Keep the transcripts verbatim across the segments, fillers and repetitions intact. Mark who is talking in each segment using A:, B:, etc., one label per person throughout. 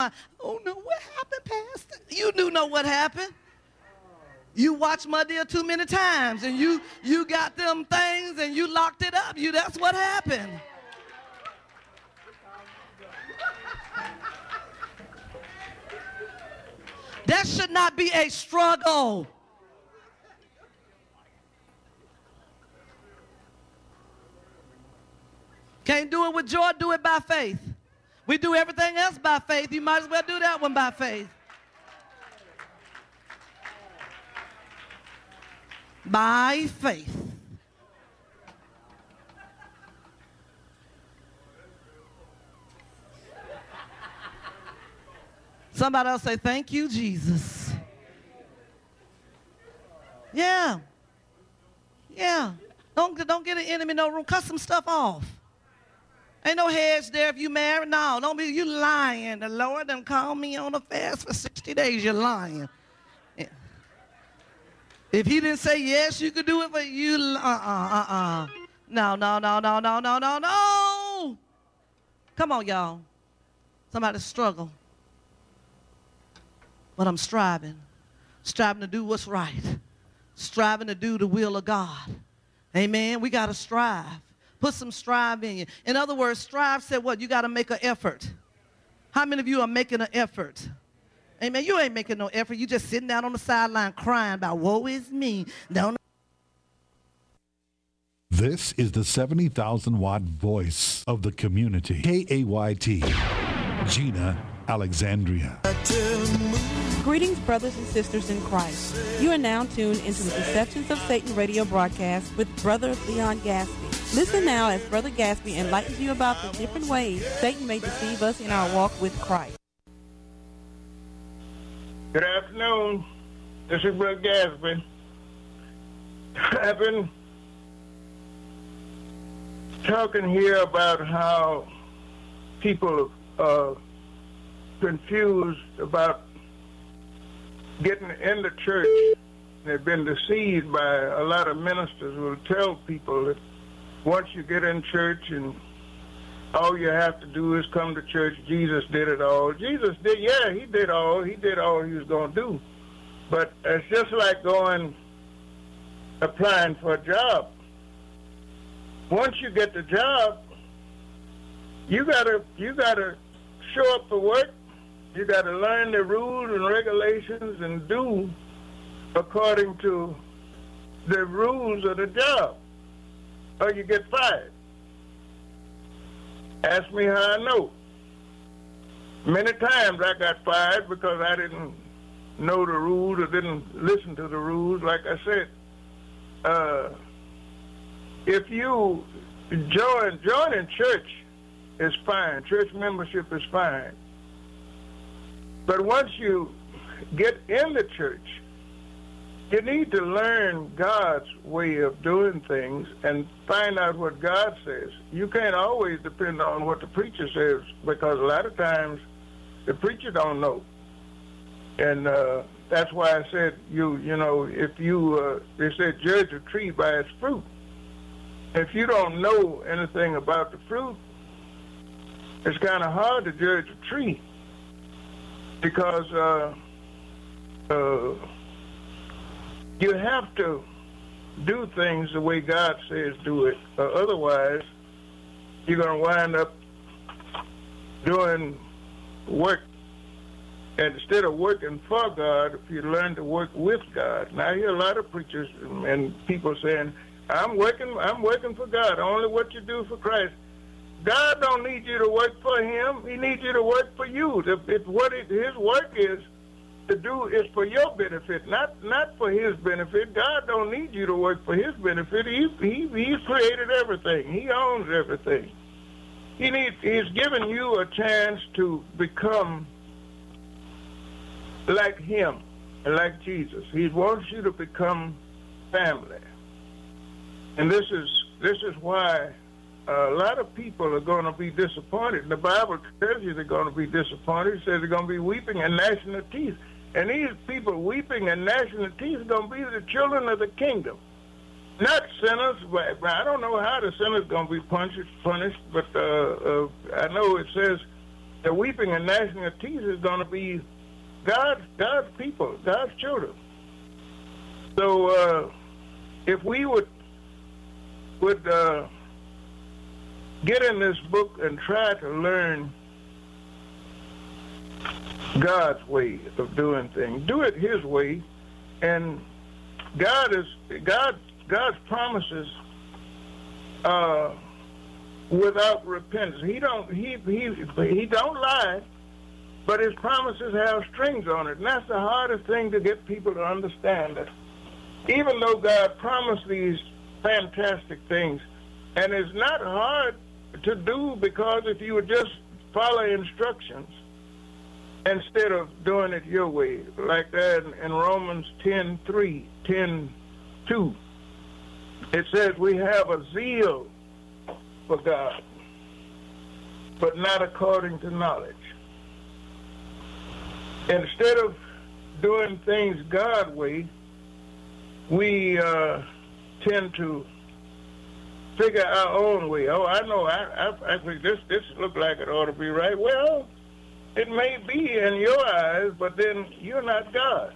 A: Oh no, what happened, Pastor? You do know what happened. You watched my dear too many times, and you you got them things and you locked it up. You that's what happened. That should not be a struggle. Can't do it with joy, do it by faith. We do everything else by faith. You might as well do that one by faith. By faith. Somebody else say, thank you, Jesus. Yeah. Yeah. Don't, don't get an enemy no room. Cut some stuff off. Ain't no hedge there if you married. No, don't be, you lying. The Lord done called me on a fast for sixty days. You're lying. If he didn't say yes, you could do it, but you, uh-uh, uh-uh. No, no, no, no, no, no, no, no. Come on, y'all. Somebody struggle. But I'm striving. Striving to do what's right. Striving to do the will of God. Amen. We got to strive. Put some strive in you. In other words, strive said what? You got to make an effort. How many of you are making an effort? Amen. You ain't making no effort. You just sitting down on the sideline crying about woe is me. Don't.
B: This is the seventy thousand watt voice of the community. K A Y T. Gina Alexandria.
C: Greetings, brothers and sisters in Christ. You are now tuned into the Deceptions of Satan radio broadcast with Brother Leon Gaspy. Listen now as Brother Gaspy enlightens you about the different ways Satan may deceive us in our walk with Christ.
D: Good afternoon. This is Brother Gaspy. I've been talking here about how people are confused about getting in the church. They've been deceived by a lot of ministers who will tell people that once you get in church and all you have to do is come to church, Jesus did it all. Jesus did, yeah, he did all. He did all he was going to do. But it's just like going, applying for a job. Once you get the job, you gotta, you gotta show up for work. You got to learn the rules and regulations and do according to the rules of the job, or you get fired. Ask me how I know. Many times I got fired because I didn't know the rules or didn't listen to the rules. Like I said, uh, if you join, joining church is fine. Church membership is fine. But once you get in the church, you need to learn God's way of doing things and find out what God says. You can't always depend on what the preacher says, because a lot of times the preacher don't know. And uh, that's why I said, you you know, if you, uh, they said judge a tree by its fruit. If you don't know anything about the fruit, it's kind of hard to judge a tree. Because uh, uh, you have to do things the way God says do it. Uh, otherwise, you're going to wind up doing work. And instead of working for God, if you learn to work with God. Now, I hear a lot of preachers and people saying, I'm working, I'm working for God, only what you do for Christ. God don't need you to work for him. He needs you to work for you. If, if what it, his work is to do is for your benefit, not not for his benefit. God don't need you to work for his benefit. He, he, he's created everything. He owns everything. He needs, he's given you a chance to become like him, like Jesus. He wants you to become family. And this is this is why a lot of people are going to be disappointed. The Bible tells you they're going to be disappointed. It says they're going to be weeping and gnashing of teeth. And these people weeping and gnashing of teeth are going to be the children of the kingdom. Not sinners. But I don't know how the sinners going to be punished, punished but uh, uh, I know it says The weeping and gnashing of teeth is going to be God's, God's people, God's children. So uh, if we would would uh, get in this book and try to learn God's way of doing things, do it His way, and God is God. God's promises uh, without repentance. He don't he he he don't lie, but His promises have strings on it, and that's the hardest thing to get people to understand. That even though God promised these fantastic things, and it's not hard to do, because if you would just follow instructions instead of doing it your way, like that in Romans ten three, ten two, it says we have a zeal for God, but not according to knowledge. Instead of doing things God's way, we uh, tend to figure our own way. Oh, I know, I, I, I think this, this look like it ought to be right. Well, it may be in your eyes, but then you're not God.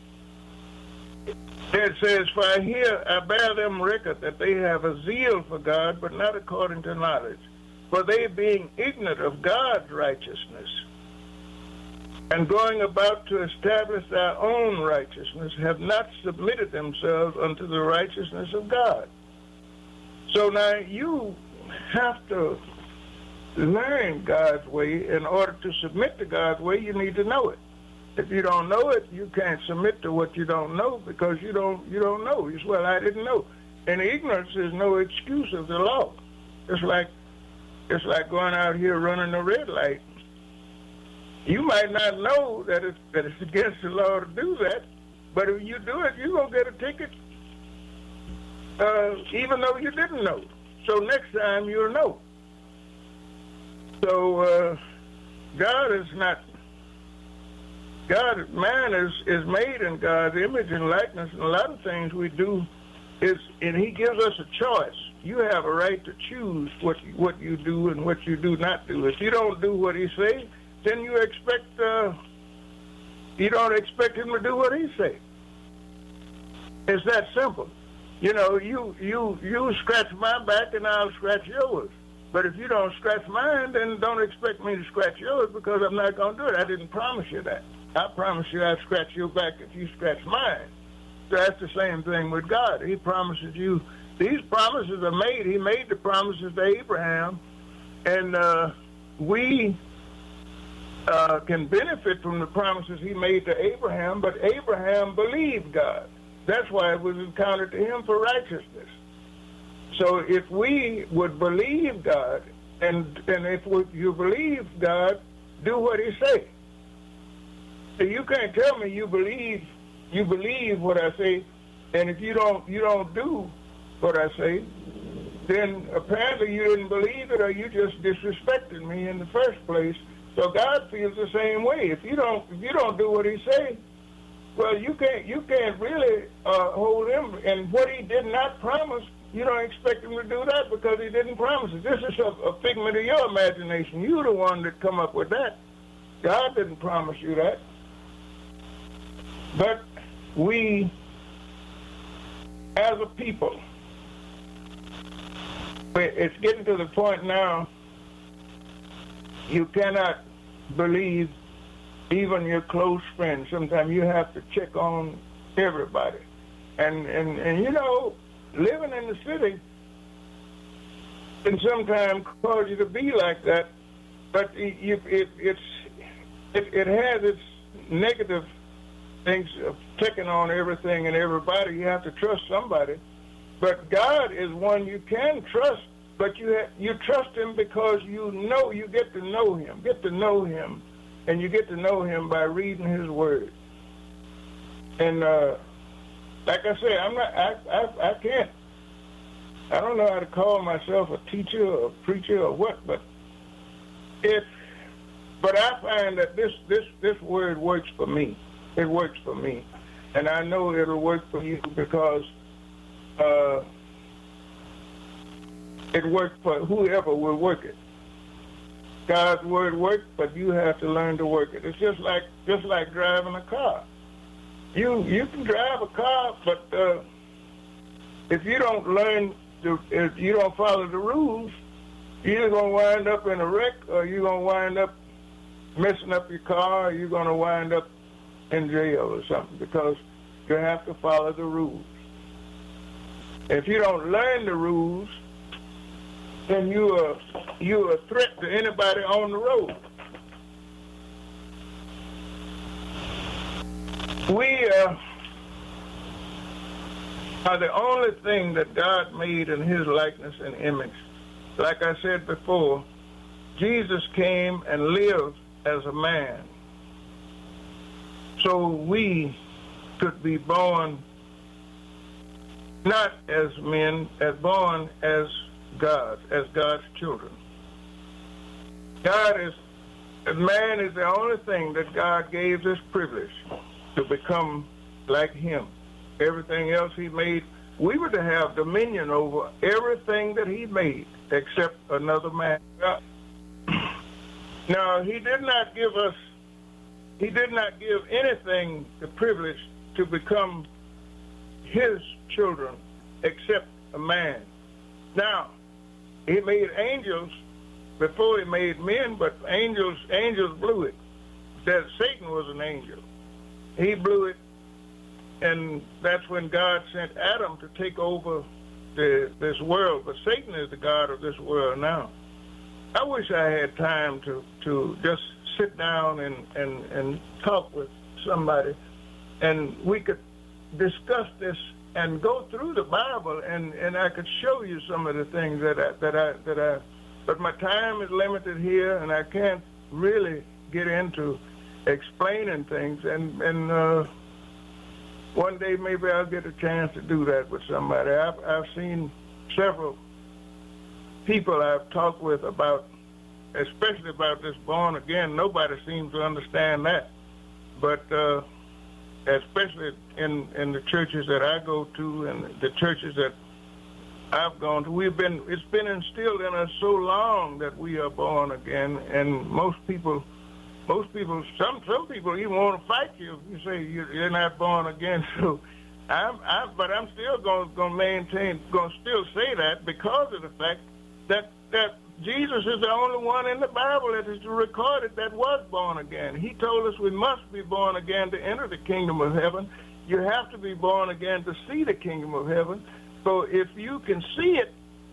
D: It says, for I hear, I bear them record that they have a zeal for God, but not according to knowledge. For they, being ignorant of God's righteousness, and going about to establish their own righteousness, have not submitted themselves unto the righteousness of God. So now you have to learn God's way. In order to submit to God's way, you need to know it. If you don't know it, you can't submit to what you don't know, because you don't you don't know. You say, well, I didn't know. And ignorance is no excuse of the law. It's like it's like going out here running a red light. You might not know that it's that it's against the law to do that, but if you do it, you're gonna get a ticket, uh, even though you didn't know. So next time you'll know. So uh, God is not. God, man is, is made in God's image and likeness, and a lot of things we do is, and He gives us a choice. You have a right to choose what you, what you do and what you do not do. If you don't do what He says, then you expect uh, you don't expect Him to do what He says. It's that simple. You know, you you you scratch my back and I'll scratch yours. But if you don't scratch mine, then don't expect me to scratch yours, because I'm not going to do it. I didn't promise you that. I promise you I'll scratch your back if you scratch mine. So that's the same thing with God. He promises you. These promises are made. He made the promises to Abraham, and uh, we uh, can benefit from the promises He made to Abraham, but Abraham believed God. That's why it was accounted to him for righteousness. So if we would believe God, and and if we, you believe God, do what He says. So you can't tell me you believe you believe what I say, and if you don't you don't do what I say, then apparently you didn't believe it, or you just disrespected me in the first place. So God feels the same way. If you don't if you don't do what He says, well, you can't you can't really uh, hold Him. And what He did not promise, you don't expect Him to do that, because He didn't promise it. This is a, a figment of your imagination. You're the one that come up with that. God didn't promise you that. But we, as a people, it's getting to the point now, you cannot believe even your close friends. Sometimes you have to check on everybody. And, and, and you know, living in the city can sometimes cause you to be like that, but it, it, it's, it, it has its negative things of checking on everything and everybody. You have to trust somebody. But God is one you can trust, but you have, you trust Him because you know, you get to know Him, get to know Him, and you get to know Him by reading His Word. And uh, like I say, I'm not, I, I, I can't, I don't know how to call myself a teacher or a preacher or what, but if, but I find that this, this, this Word works for me. It works for me. And I know it'll work for you, because uh, it worked for whoever will work it. God's word works, but you have to learn to work it. It's just like just like driving a car. You you can drive a car, but uh, if you don't learn, to, if you don't follow the rules, you're either gonna wind up in a wreck, or you're gonna wind up messing up your car, or you're gonna wind up in jail or something, because you have to follow the rules. If you don't learn the rules, then you are you are a threat to anybody on the road. We uh, are the only thing that God made in his likeness and image. Like I said before, Jesus came and lived as a man, so we could be born not as men, as born as God, as God's children. God is, man is the only thing that God gave this privilege to become like him. Everything else he made, we were to have dominion over everything that he made except another man. Now, he did not give us, he did not give anything the privilege to become his children except a man. Now, he made angels before he made men, but angels angels blew it. That Satan was an angel. He blew it, and that's when God sent Adam to take over the, this world. But Satan is the god of this world now. I wish I had time to, to just sit down and, and, and talk with somebody, and we could discuss this and go through the Bible, and, and I could show you some of the things that I, that I, that I, but my time is limited here, and I can't really get into explaining things, and, and uh, one day maybe I'll get a chance to do that with somebody. I've, I've seen several people I've talked with about, especially about this born again. Nobody seems to understand that, but uh, especially in, in the churches that I go to and the churches that I've gone to, we've been, it's been instilled in us so long that we are born again, and most people, most people, some some people even want to fight you if you say you're, you're not born again. So, I'm, I, but I'm still going to maintain, going to still say that because of the fact that that Jesus is the only one in the Bible that is recorded that was born again. He told us we must be born again to enter the kingdom of heaven. You have to be born again to see the kingdom of heaven. So if you can see it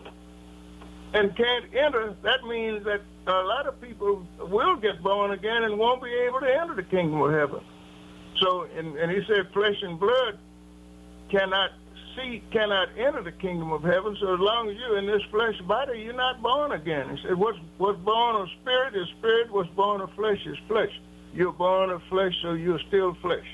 D: and can't enter, that means that a lot of people will get born again and won't be able to enter the kingdom of heaven. So, and, and he said flesh and blood cannot see, cannot enter the kingdom of heaven. So as long as you're in this flesh body, you're not born again. He said what's, what's born of spirit is spirit, what's born of flesh is flesh. You're born of flesh, so you're still flesh.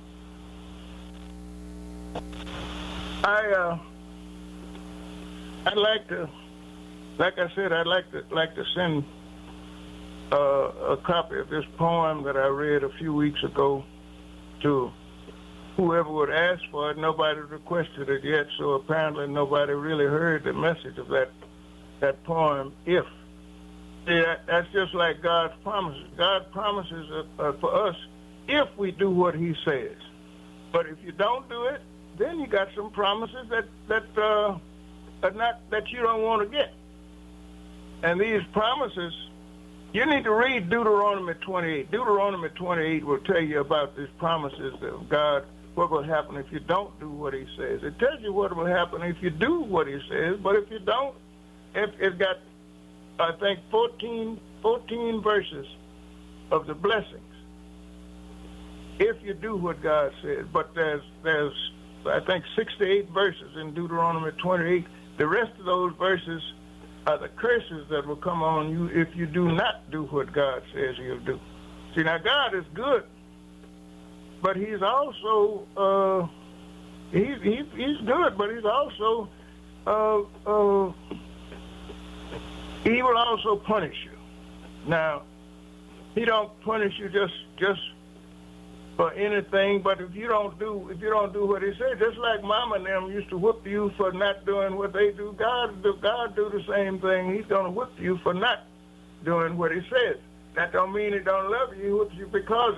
D: I, uh, I'd like to, like I said, I'd like to like to send uh, a copy of this poem that I read a few weeks ago to whoever would ask for it. Nobody requested it yet, so apparently nobody really heard the message of that that poem. If See, that, that's just like God's promises. God promises uh, uh, for us if we do what He says. But if you don't do it, then you got some promises that that uh, are not that you don't want to get. And these promises, you need to read Deuteronomy twenty-eight. Deuteronomy twenty-eight will tell you about these promises of God, what will happen if you don't do what He says. It tells you what will happen if you do what He says, but if you don't, it, it's got, I think, fourteen, fourteen verses of the blessings if you do what God said. But there's, there's I think, sixty-eight verses in Deuteronomy twenty-eight. The rest of those verses are the curses that will come on you if you do not do what God says He'll do. See, now God is good, but He's also, uh, he, he, He's good, but He's also, uh, uh, He will also punish you. Now, He don't punish you just, just for anything, but if you don't do if you don't do what He said, just like Mama and them used to whoop you for not doing what they do, God do God do the same thing. He's gonna whip you for not doing what he says. That don't mean he don't love you because